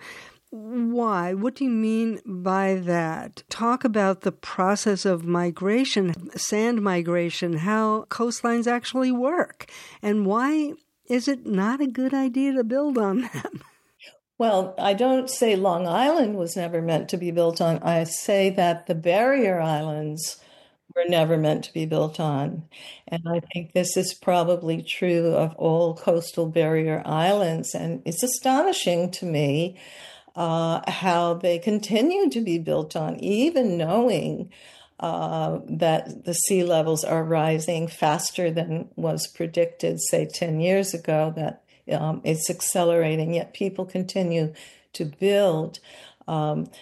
Why? What do you mean by that? Talk about the process of migration, sand migration, how coastlines actually work, and why is it not a good idea to build on them? Well, I don't say Long Island was never meant to be built on. I say that the barrier islands were never meant to be built on. And I think this is probably true of all coastal barrier islands. And it's astonishing to me uh, how they continue to be built on, even knowing uh, that the sea levels are rising faster than was predicted, say, ten years ago, that Um, it's accelerating, yet people continue to build. Um,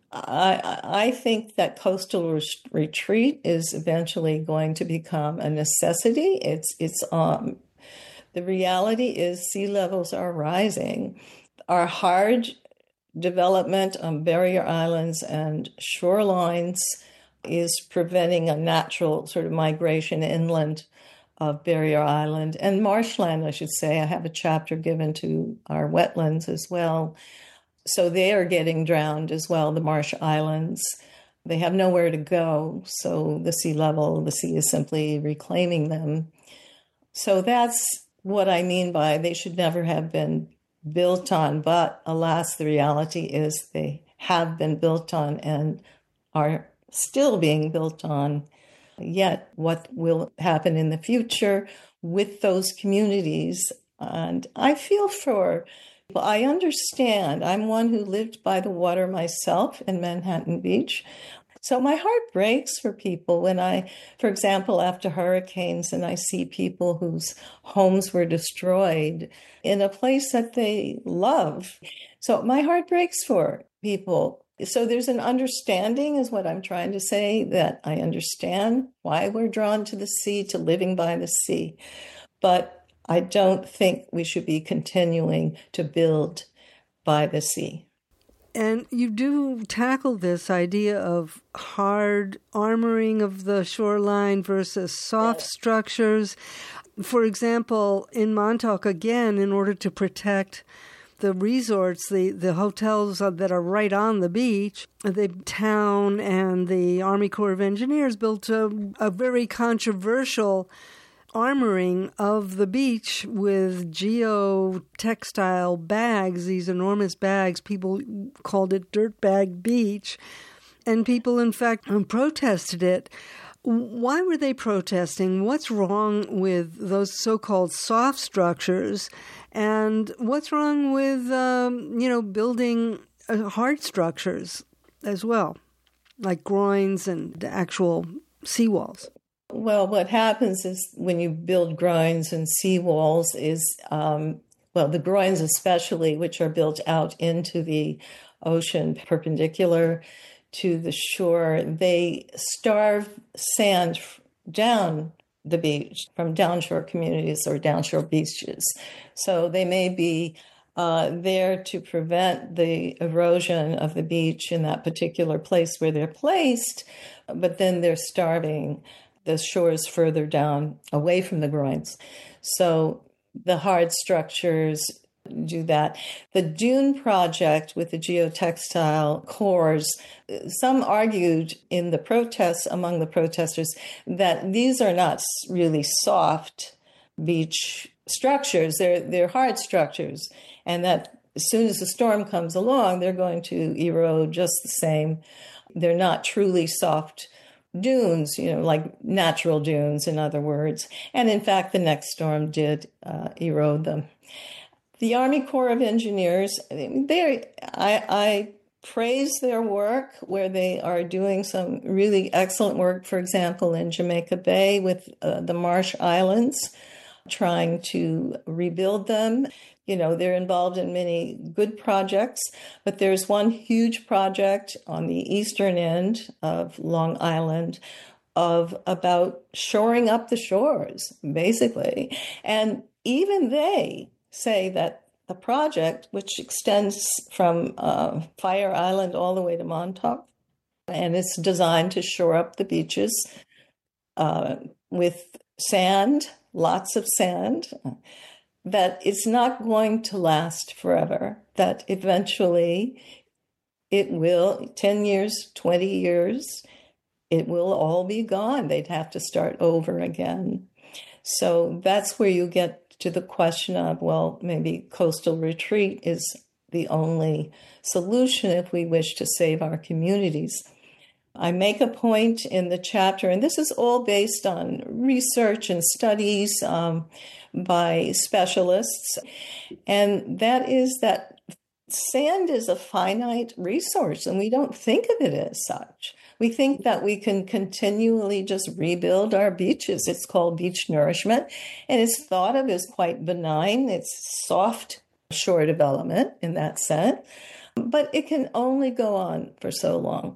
I, I think that coastal re- retreat is eventually going to become a necessity. It's it's um, the reality is sea levels are rising. Our hard development on barrier islands and shorelines is preventing a natural sort of migration inland of Barrier Island and marshland, I should say. I have a chapter given to our wetlands as well. So they are getting drowned as well, the marsh islands. They have nowhere to go. So the sea level, the sea is simply reclaiming them. So that's what I mean by they should never have been built on. But alas, the reality is they have been built on and are still being built on. Yet, what will happen in the future with those communities? And I feel for, I understand. I'm one who lived by the water myself in Manhattan Beach. So my heart breaks for people when I, for example, after hurricanes, and I see people whose homes were destroyed in a place that they love. So my heart breaks for people. So there's an understanding, is what I'm trying to say, that I understand why we're drawn to the sea, to living by the sea. But I don't think we should be continuing to build by the sea. And you do tackle this idea of hard armoring of the shoreline versus soft yes. structures. For example, in Montauk, again, in order to protect the resorts, the, the hotels that are right on the beach, the town and the Army Corps of Engineers built a, a very controversial armoring of the beach with geotextile bags, these enormous bags. People called it Dirtbag Beach, and people, in fact, protested it. Why were they protesting? What's wrong with those so-called soft structures? And what's wrong with, um, you know, building uh, hard structures as well, like groins and actual seawalls? Well, what happens is when you build groins and seawalls is, um, well, the groins especially, which are built out into the ocean perpendicular to the shore, they starve sand down the beach from downshore communities or downshore beaches. So they may be uh, there to prevent the erosion of the beach in that particular place where they're placed, but then they're starving the shores further down away from the groins. So the hard structures do that. The Dune project with the geotextile cores, some argued in the protests, among the protesters, that these are not really soft beach structures, they're, they're hard structures, and that as soon as the storm comes along, they're going to erode just the same. They're not truly soft dunes, you know, like natural dunes, in other words. And in fact, the next storm did uh, erode them. The Army Corps of Engineers, they, I, I praise their work where they are doing some really excellent work, for example, in Jamaica Bay with uh, the Marsh Islands, trying to rebuild them. You know, they're involved in many good projects, but there's one huge project on the eastern end of Long Island of about shoring up the shores, basically. And even they say that the project, which extends from uh, Fire Island all the way to Montauk, and it's designed to shore up the beaches uh, with sand, lots of sand, that it's not going to last forever, that eventually it will, ten years, twenty years, it will all be gone. They'd have to start over again. So that's where you get to the question of, well, maybe coastal retreat is the only solution if we wish to save our communities. I make a point in the chapter, and this is all based on research and studies um, by specialists, and that is that sand is a finite resource, and we don't think of it as such. We think that we can continually just rebuild our beaches. It's called beach nourishment, and it's thought of as quite benign. It's soft shore development in that sense, but it can only go on for so long.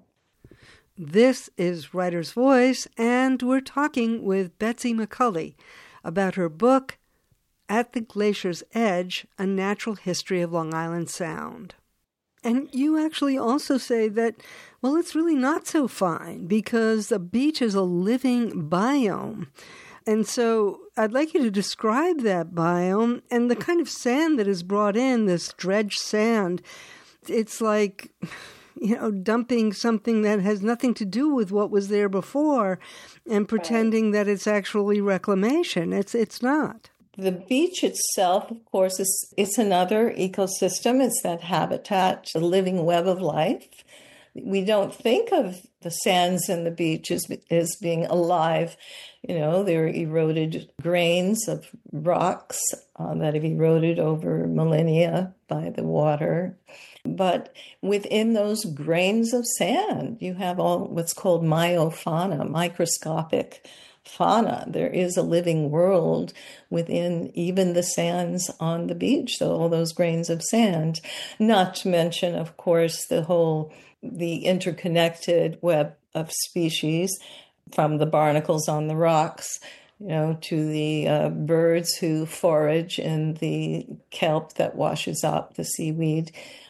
This is Writer's Voice, and we're talking with Betsy McCulley about her book, At the Glacier's Edge, A Natural History of Long Island Sound. And you actually also say that, well, it's really not so fine because the beach is a living biome. And so I'd like you to describe that biome and the kind of sand that is brought in, this dredged sand. It's like, you know, dumping something that has nothing to do with what was there before and pretending right. that it's actually reclamation. It's it's not. The beach itself, of course, is it's another ecosystem. It's that habitat, a living web of life. We don't think of the sands in the beach as, as being alive. You know, they're eroded grains of rocks uh, that have eroded over millennia by the water. But within those grains of sand, you have all what's called myofauna, microscopic fauna. There is a living world within even the sands on the beach, so all those grains of sand. Not to mention, of course, the whole, the interconnected web of species, from the barnacles on the rocks, you know, to the uh, birds who forage in the kelp that washes up the seaweed,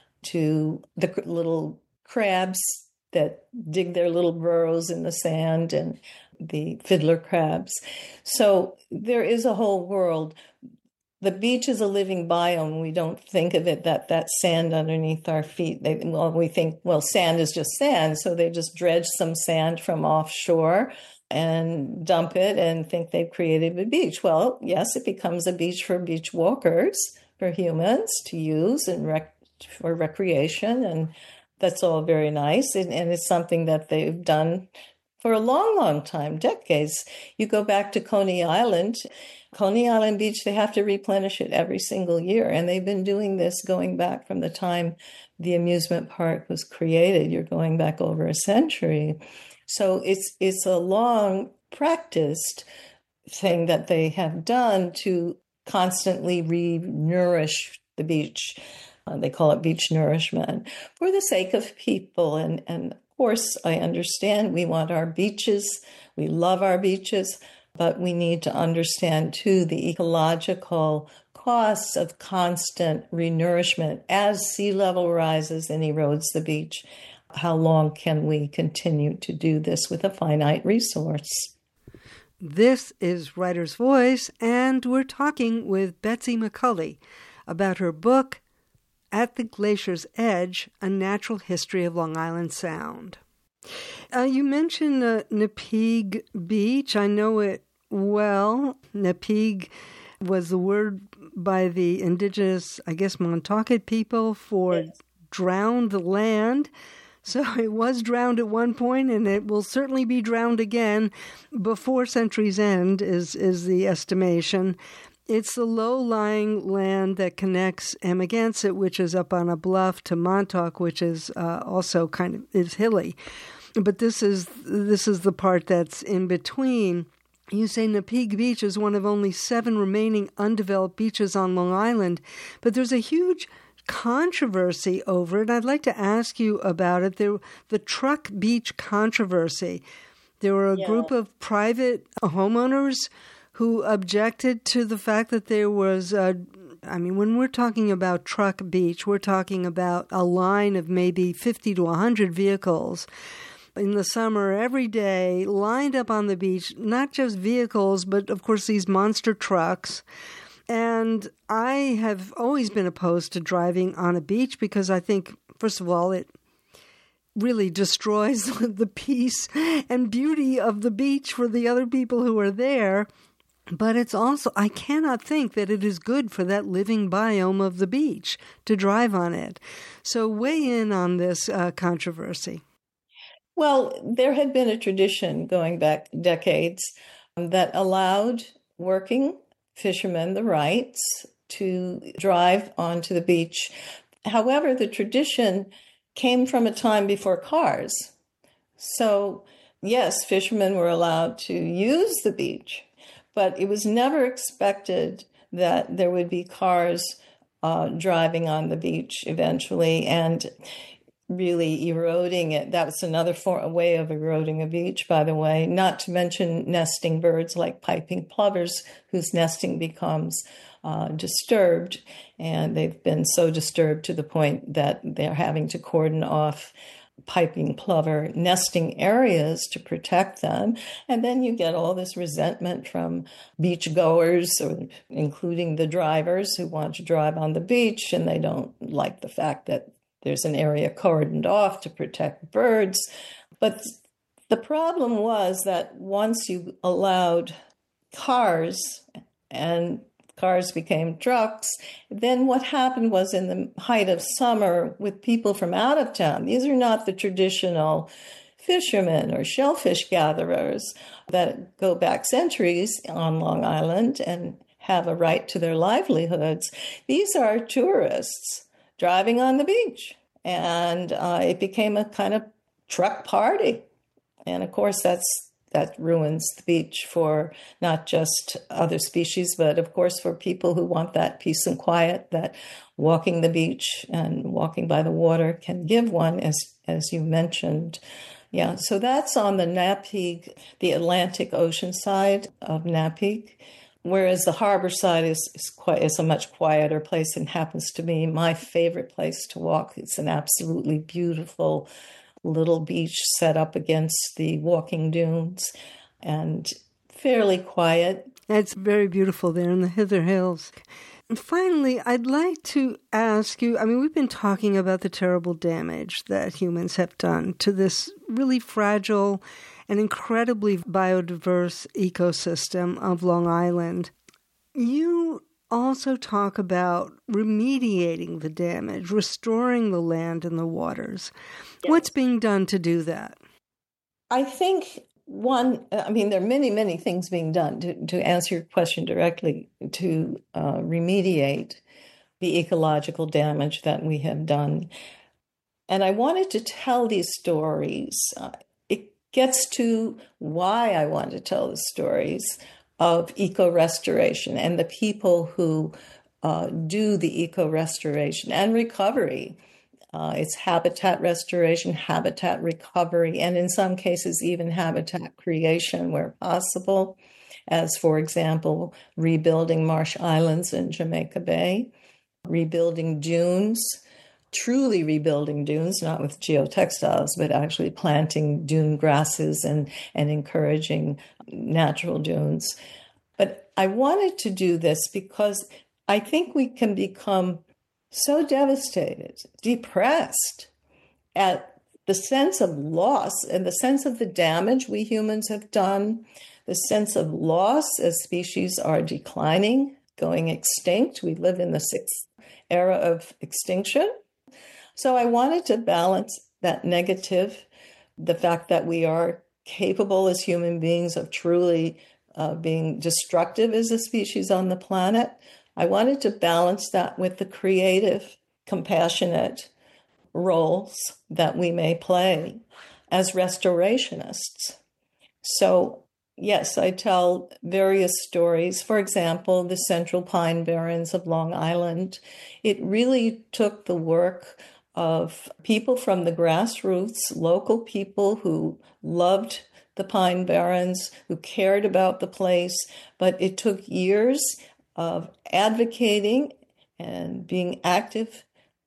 to the little crabs that dig their little burrows in the sand, and the fiddler crabs. So there is a whole world. The beach is a living biome. We don't think of it that that sand underneath our feet. They, well, we think, well, sand is just sand. So they just dredge some sand from offshore and dump it and think they've created a beach. Well, yes, it becomes a beach for beach walkers, for humans to use and rec- for recreation. And that's all very nice. And, and it's something that they've done for a long, long time, decades. You go back to Coney Island, Coney Island Beach, they have to replenish it every single year. And they've been doing this going back from the time the amusement park was created. You're going back over a century. So it's it's a long practiced thing that they have done to constantly re-nourish the beach. Uh, they call it beach nourishment for the sake of people. And, and of course, I understand we want our beaches. We love our beaches, but we need to understand, too, the ecological costs of constant renourishment as sea level rises and erodes the beach. How long can we continue to do this with a finite resource? This is Writer's Voice, and we're talking with Betsy McCulley about her book, At the Glacier's Edge, A Natural History of Long Island Sound. Uh, you mentioned uh, Napeague Beach. I know it well. Napeague was the word by the indigenous, I guess, Montaukett people for yes. drowned land. So it was drowned at one point, and it will certainly be drowned again before century's end, is, is the estimation. It's the low-lying land that connects Amagansett, which is up on a bluff, to Montauk, which is uh, also kind of is hilly. But this is this is the part that's in between. You say Napeague Beach is one of only seven remaining undeveloped beaches on Long Island, but there's a huge controversy over it. I'd like to ask you about it. There, the Truck Beach controversy. There were a yeah. group of private homeowners who objected to the fact that there was a, I mean, when we're talking about Truck Beach, we're talking about a line of maybe fifty to one hundred vehicles in the summer every day lined up on the beach, not just vehicles, but of course these monster trucks. And I have always been opposed to driving on a beach because I think, first of all, it really destroys the peace and beauty of the beach for the other people who are there. But it's also, I cannot think that it is good for that living biome of the beach to drive on it. So weigh in on this uh, controversy. Well, there had been a tradition going back decades that allowed working fishermen the rights to drive onto the beach. However, the tradition came from a time before cars. So, yes, fishermen were allowed to use the beach, but it was never expected that there would be cars uh, driving on the beach eventually and really eroding it. That was another form, a way of eroding a beach, by the way, not to mention nesting birds like piping plovers, whose nesting becomes uh, disturbed. And they've been so disturbed to the point that they're having to cordon off piping plover nesting areas to protect them. And then you get all this resentment from beach goers, or including the drivers who want to drive on the beach, and they don't like the fact that there's an area cordoned off to protect birds. But the problem was that once you allowed cars and cars became trucks, then what happened was, in the height of summer with people from out of town, these are not the traditional fishermen or shellfish gatherers that go back centuries on Long Island and have a right to their livelihoods. These are tourists driving on the beach. And uh, it became a kind of truck party. And of course, that's that ruins the beach for not just other species, but of course for people who want that peace and quiet that walking the beach and walking by the water can give one, as as you mentioned. Yeah, so that's on the Napeague, the Atlantic Ocean side of Napeague. Whereas the harbor side is is, quite, is a much quieter place, and happens to be my favorite place to walk. It's an absolutely beautiful little beach set up against the walking dunes and fairly quiet. It's very beautiful there in the Hither Hills. And finally, I'd like to ask you, I mean, we've been talking about the terrible damage that humans have done to this really fragile an incredibly biodiverse ecosystem of Long Island. You also talk about remediating the damage, restoring the land and the waters. Yes. What's being done to do that? I think one, I mean, there are many, many things being done to, to answer your question directly, to uh, remediate the ecological damage that we have done. And I wanted to tell these stories. Uh, gets to why I want to tell the stories of eco-restoration and the people who uh, do the eco-restoration and recovery. Uh, it's habitat restoration, habitat recovery, and in some cases even habitat creation where possible, as, for example, rebuilding marsh islands in Jamaica Bay, rebuilding dunes, truly rebuilding dunes, not with geotextiles, but actually planting dune grasses and, and encouraging natural dunes. But I wanted to do this because I think we can become so devastated, depressed at the sense of loss and the sense of the damage we humans have done, the sense of loss as species are declining, going extinct. We live in the sixth era of extinction. So I wanted to balance that negative, the fact that we are capable as human beings of truly uh, being destructive as a species on the planet. I wanted to balance that with the creative, compassionate roles that we may play as restorationists. So, yes, I tell various stories. For example, the Central Pine Barrens of Long Island. It really took the work of people from the grassroots, local people who loved the Pine Barrens, who cared about the place, but it took years of advocating and being active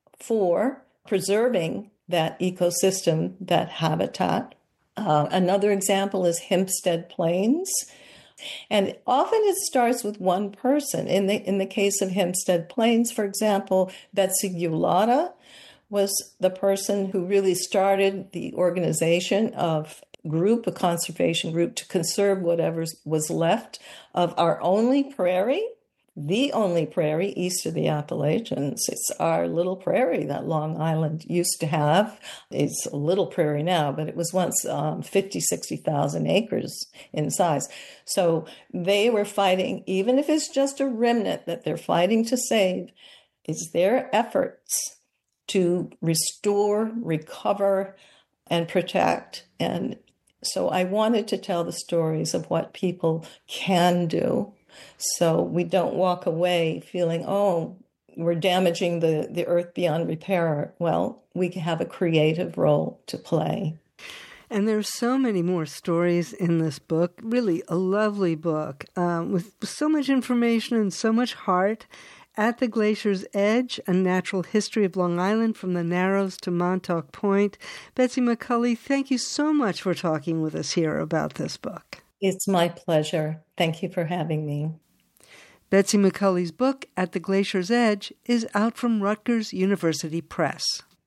for preserving that ecosystem, that habitat. Uh, another example is Hempstead Plains. And often it starts with one person. In the in the case of Hempstead Plains, for example, Betsy Gulata was the person who really started the organization of group, a conservation group, to conserve whatever was left of our only prairie, the only prairie east of the Appalachians. It's our little prairie that Long Island used to have. It's a little prairie now, but it was once um, fifty, sixty thousand acres in size. So they were fighting, even if it's just a remnant that they're fighting to save, it's their efforts to restore, recover, and protect. And so I wanted to tell the stories of what people can do, so we don't walk away feeling, oh, we're damaging the, the earth beyond repair. Well, we have a creative role to play. And there's so many more stories in this book, really a lovely book, um, with so much information and so much heart. At the Glacier's Edge, A Natural History of Long Island from the Narrows to Montauk Point. Betsy McCulley, thank you so much for talking with us here about this book. It's my pleasure. Thank you for having me. Betsy McCulley's book, At the Glacier's Edge, is out from Rutgers University Press.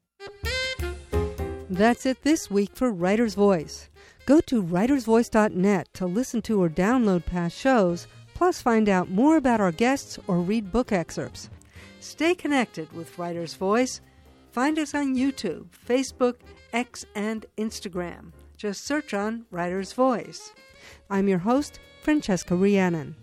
That's it this week for Writer's Voice. Go to writers voice dot net to listen to or download past shows, plus find out more about our guests or read book excerpts. Stay connected with Writer's Voice. Find us on YouTube, Facebook, X, and Instagram. Just search on Writer's Voice. I'm your host, Francesca Rhiannon.